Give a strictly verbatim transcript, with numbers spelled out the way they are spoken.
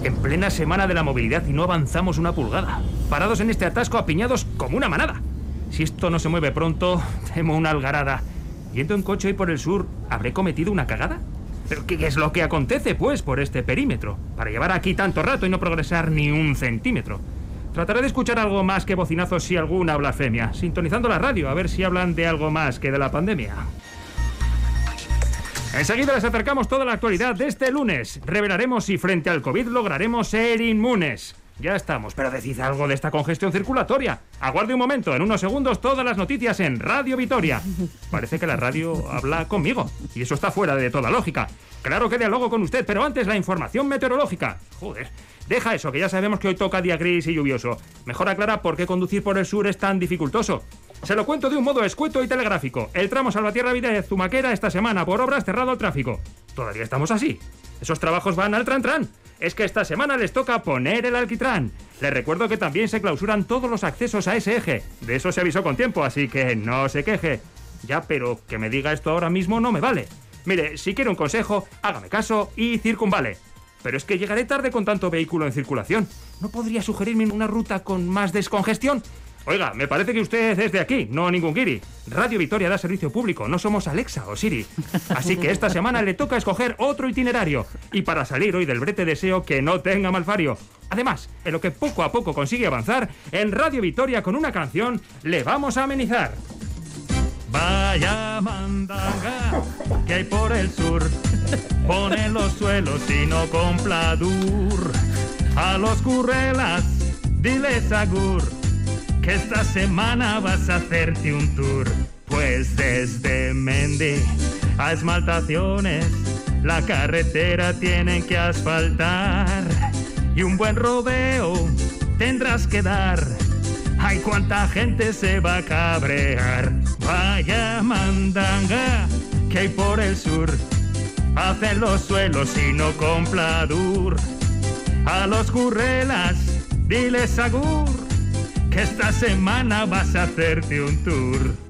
En plena semana de la movilidad y no avanzamos una pulgada. Parados en este atasco, apiñados como una manada. Si esto no se mueve pronto, temo una algarada. Yendo en coche hoy por el sur, ¿habré cometido una cagada? ¿Pero qué es lo que acontece, pues, por este perímetro? Para llevar aquí tanto rato y no progresar ni un centímetro. Trataré de escuchar algo más que bocinazos si alguna blasfemia, sintonizando la radio, a ver si hablan de algo más que de la pandemia. Enseguida les acercamos toda la actualidad de este lunes. Revelaremos si frente al COVID lograremos ser inmunes. Ya estamos, pero decid algo de esta congestión circulatoria. Aguarde un momento, en unos segundos todas las noticias en Radio Vitoria. Parece que la radio habla conmigo, y eso está fuera de toda lógica. Claro que dialogo con usted, pero antes la información meteorológica. Joder, deja eso, que ya sabemos que hoy toca día gris y lluvioso. Mejor aclara por qué conducir por el sur es tan dificultoso. Se lo cuento de un modo escueto y telegráfico. El tramo Salvatierra-Videz-Zumaquera esta semana por obras cerrado al tráfico. Todavía estamos así. Esos trabajos van al tran-tran. Es que esta semana les toca poner el alquitrán. Les recuerdo que también se clausuran todos los accesos a ese eje. De eso se avisó con tiempo, así que no se queje. Ya, pero que me diga esto ahora mismo no me vale. Mire, si quiere un consejo, hágame caso y circunvale. Pero es que llegaré tarde con tanto vehículo en circulación. ¿No podría sugerirme una ruta con más descongestión? Oiga, me parece que usted es de aquí, no ningún guiri. Radio Vitoria da servicio público, no somos Alexa o Siri. Así que esta semana le toca escoger otro itinerario. Y para salir hoy del brete deseo que no tenga malfario. Además, en lo que poco a poco consigue avanzar, en Radio Vitoria con una canción le vamos a amenizar. Vaya mandanga que hay por el sur, pone los suelos y no con pladur. A los currelas, diles agur, que esta semana vas a hacerte un tour. Pues desde Mendi a Esmaltaciones la carretera tienen que asfaltar. Y un buen rodeo tendrás que dar. Ay, cuánta gente se va a cabrear. Vaya mandanga que hay por el sur, hacen los suelos y no con pladur. A los currelas, diles agur, que esta semana vas a hacerte un tour.